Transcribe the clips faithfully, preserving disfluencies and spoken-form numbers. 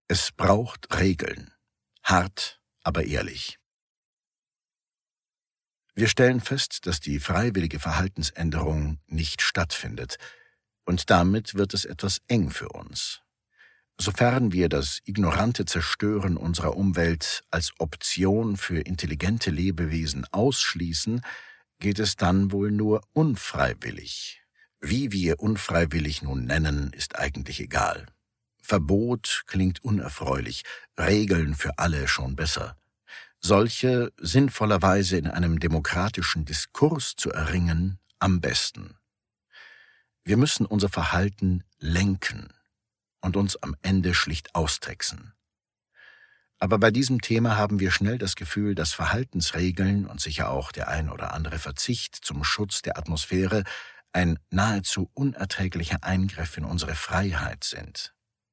Es braucht Regeln. Hart, aber ehrlich. Wir stellen fest, dass die freiwillige Verhaltensänderung nicht stattfindet, und damit wird es etwas eng für uns. Sofern wir das ignorante Zerstören unserer Umwelt als Option für intelligente Lebewesen ausschließen, geht es dann wohl nur unfreiwillig. Wie wir unfreiwillig nun nennen, ist eigentlich egal. Verbot klingt unerfreulich, Regeln für alle schon besser. Solche sinnvollerweise in einem demokratischen Diskurs zu erringen, am besten. Wir müssen unser Verhalten lenken und uns am Ende schlicht austricksen. Aber bei diesem Thema haben wir schnell das Gefühl, dass Verhaltensregeln und sicher auch der ein oder andere Verzicht zum Schutz der Atmosphäre ein nahezu unerträglicher Eingriff in unsere Freiheit sind.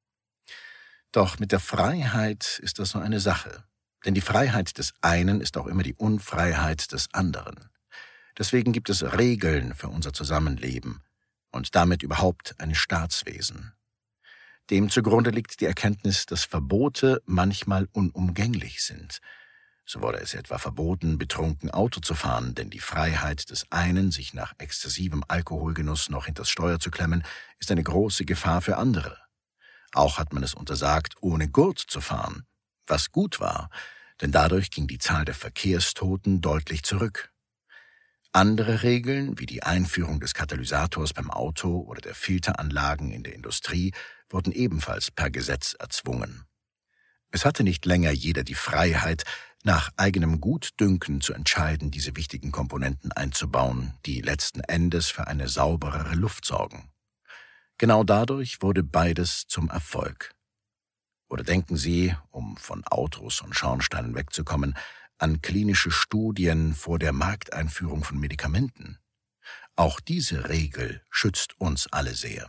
Doch mit der Freiheit ist das so eine Sache. Denn die Freiheit des einen ist auch immer die Unfreiheit des anderen. Deswegen gibt es Regeln für unser Zusammenleben und damit überhaupt ein Staatswesen. Dem zugrunde liegt die Erkenntnis, dass Verbote manchmal unumgänglich sind. So wurde es etwa verboten, betrunken Auto zu fahren, denn die Freiheit des einen, sich nach exzessivem Alkoholgenuss noch hinters Steuer zu klemmen, ist eine große Gefahr für andere. Auch hat man es untersagt, ohne Gurt zu fahren, was gut war, denn dadurch ging die Zahl der Verkehrstoten deutlich zurück. Andere Regeln, wie die Einführung des Katalysators beim Auto oder der Filteranlagen in der Industrie, wurden ebenfalls per Gesetz erzwungen. Es hatte nicht länger jeder die Freiheit, nach eigenem Gutdünken zu entscheiden, diese wichtigen Komponenten einzubauen, die letzten Endes für eine sauberere Luft sorgen. Genau dadurch wurde beides zum Erfolg. Oder denken Sie, um von Autos und Schornsteinen wegzukommen, an klinische Studien vor der Markteinführung von Medikamenten. Auch diese Regel schützt uns alle sehr.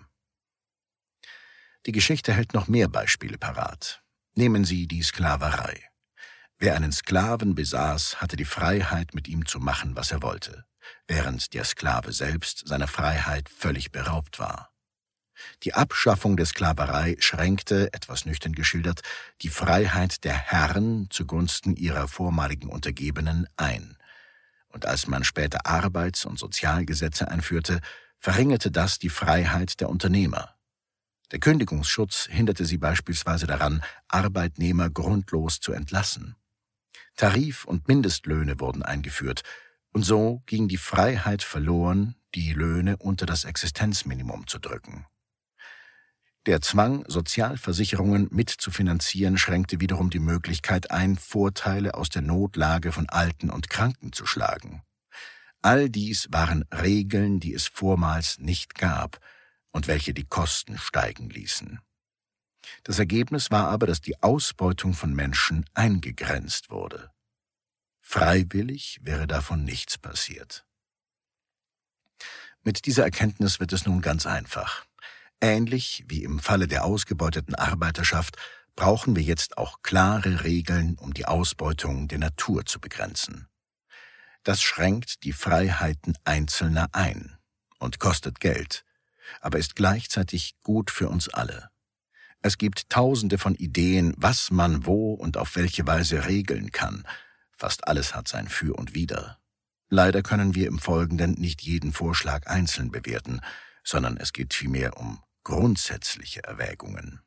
Die Geschichte hält noch mehr Beispiele parat. Nehmen Sie die Sklaverei. Wer einen Sklaven besaß, hatte die Freiheit, mit ihm zu machen, was er wollte, während der Sklave selbst seiner Freiheit völlig beraubt war. Die Abschaffung der Sklaverei schränkte, etwas nüchtern geschildert, die Freiheit der Herren zugunsten ihrer vormaligen Untergebenen ein. Und als man später Arbeits- und Sozialgesetze einführte, verringerte das die Freiheit der Unternehmer. Der Kündigungsschutz hinderte sie beispielsweise daran, Arbeitnehmer grundlos zu entlassen. Tarif- und Mindestlöhne wurden eingeführt, und so ging die Freiheit verloren, die Löhne unter das Existenzminimum zu drücken. Der Zwang, Sozialversicherungen mitzufinanzieren, schränkte wiederum die Möglichkeit ein, Vorteile aus der Notlage von Alten und Kranken zu schlagen. All dies waren Regeln, die es vormals nicht gab und welche die Kosten steigen ließen. Das Ergebnis war aber, dass die Ausbeutung von Menschen eingegrenzt wurde. Freiwillig wäre davon nichts passiert. Mit dieser Erkenntnis wird es nun ganz einfach. Ähnlich wie im Falle der ausgebeuteten Arbeiterschaft brauchen wir jetzt auch klare Regeln, um die Ausbeutung der Natur zu begrenzen. Das schränkt die Freiheiten Einzelner ein und kostet Geld, aber ist gleichzeitig gut für uns alle. Es gibt tausende von Ideen, was man wo und auf welche Weise regeln kann. Fast alles hat sein Für und Wider. Leider können wir im Folgenden nicht jeden Vorschlag einzeln bewerten, sondern es geht vielmehr um grundsätzliche Erwägungen.